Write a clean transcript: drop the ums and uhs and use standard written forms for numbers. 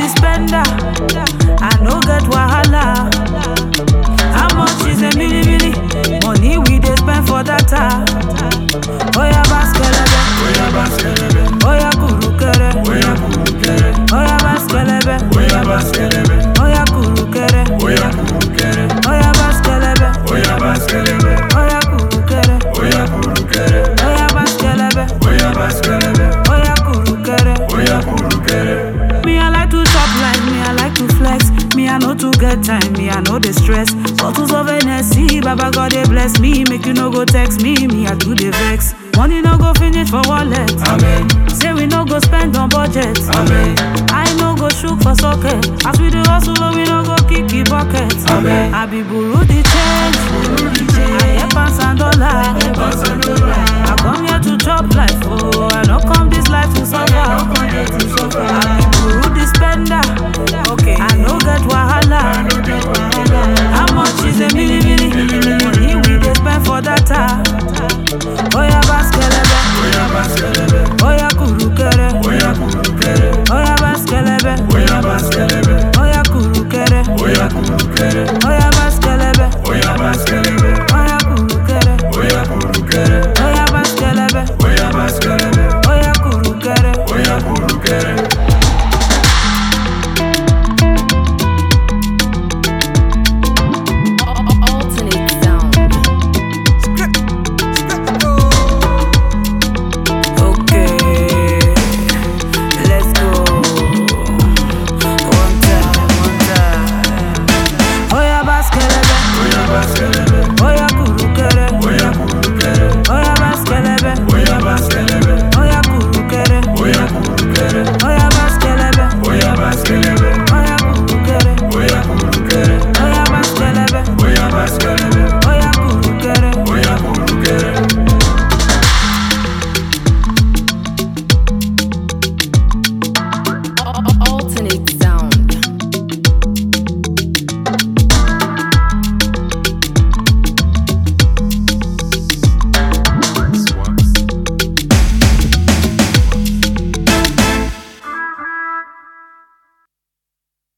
be spender, I no get wahala. How much is a milli? Money we dey spend for data. Oya baskelebe, Oya baskelebe, oya kurukere, oya kurukere, oya baskelebe, oya baskelebe, oya kurukere, oya kurukere, oya baskelebe, oya baskelebe, oya kurukere, oya kurukere, oya baskelebe, oya baskelebe, oya kurukere. oya kurukere. Me I like to chop life, me I like to flex. Me I know to get time, me I know the stress. Bottles of NSC, Baba God they bless me. Make you no go text me, me I do the vex. Money no go finish for wallet. Amen, Say we no go spend on budget. amen, I no go shoot for socket. As we do hustle, we no go kick the bucket. Amen. I be buru the change. I get pounds and dollars. I come here to chop life, oh. I don't come this life to suffer. I be